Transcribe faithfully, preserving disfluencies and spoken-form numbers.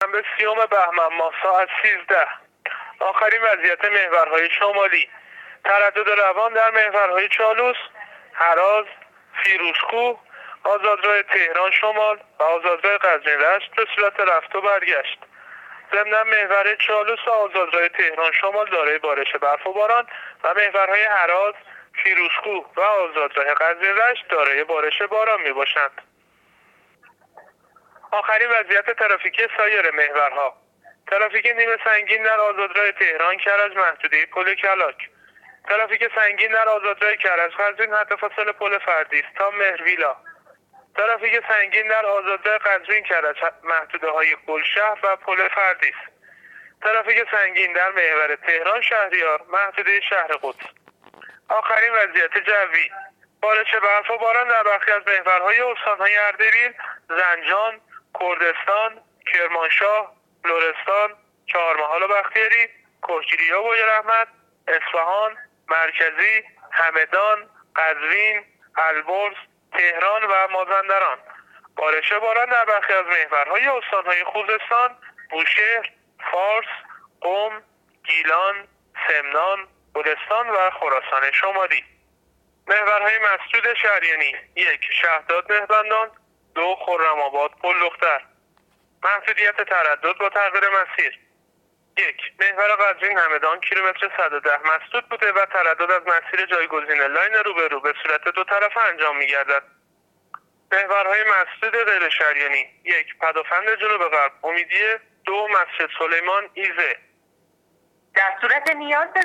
شنبه سیوم بهمن ماه ساعت سیزده. آخرین وضعیت محورهای شمالی: تردد روان در محورهای چالوس، هراز، فیروزکوه، آزادراه تهران شمال و آزادراه قزوین رشت به صورت رفت و برگشت. ضمن محور چالوس و آزادراه تهران شمال دارای بارش برف و باران و محورهای هراز، فیروزکوه و آزادراه قزوین رشت دارای بارش باران می باشند. آخرین وضعیت ترافیکی سایر محورها: ترافیک نیمه سنگین در آزادراه تهران کرج محدوده پل کلاک، ترافیک سنگین در آزادراه کرج قزوین حد فاصله پل فردیس تا مهرویلا، ترافیک سنگین در آزادراه قزوین کرج محدوده های گلشهر و پل فردیس، ترافیک سنگین در محور تهران شهریار محدوده شهر قدس. آخرین وضعیت جوی: بارش برف و باران در برخی از محورهای استانهای اردبیل، زنجان، کردستان، کرمانشاه، لرستان، چهارمحال و بختیاری، کهگیری و بویراحمد، اصفهان، مرکزی، همدان، قزوین، البرز، تهران و مازندران. بارش باران در برخی از محورهای استانهای خوزستان، بوشهر، فارس، قم، گیلان، سمنان، گلستان و خراسان شمالی. محورهای مسدود شهریانی: یک شهداد مهربندان، دو خرم‌آباد پل دختر. محدودیت تردد با تغییر مسیر: یک محور قزوین همدان کیلومتر صد و ده مسدود بوده و تردد از مسیر جایگزین لاین روبرو به صورت دو طرفه انجام می‌گردد. محورهای مسدود غیر شهریانی: یک پدافند جنوب غرب امیدیه، دو مسجد سلیمان ایزه. در صورت نیاز